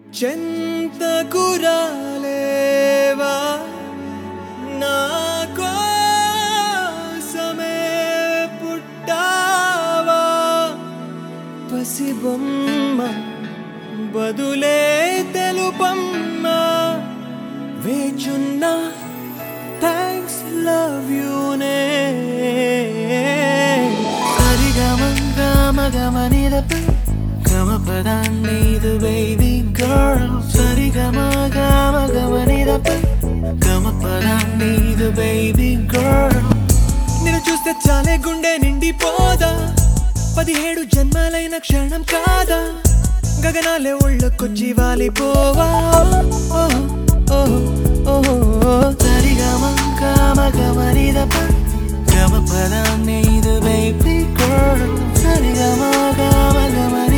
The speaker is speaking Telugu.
చెంతకు రాలేవా నా కోసమే పుట్టావా పసిబొమ్మ బదులే తెలుపమ్మా వేచున్నా థ్యాంక్స్ లవ్ యూ నే సరిగమగమనిదప గమపదాన్నిదు బేబీ గర్ల్ సరిగమగమనిదప గమపదాన్నిదు బేబీ గర్ల్ నిన్ను చూస్తే చాలే గుండె నిండిపోదా 17 జన్మాలైన క్షణం కాదా గగనాలే ఒళ్ళకొచ్చి వాలిపోవా సరిగమగమనిదప గమపదాన్నిదు బేబీ గర్ల్ సరిగమగమనిదప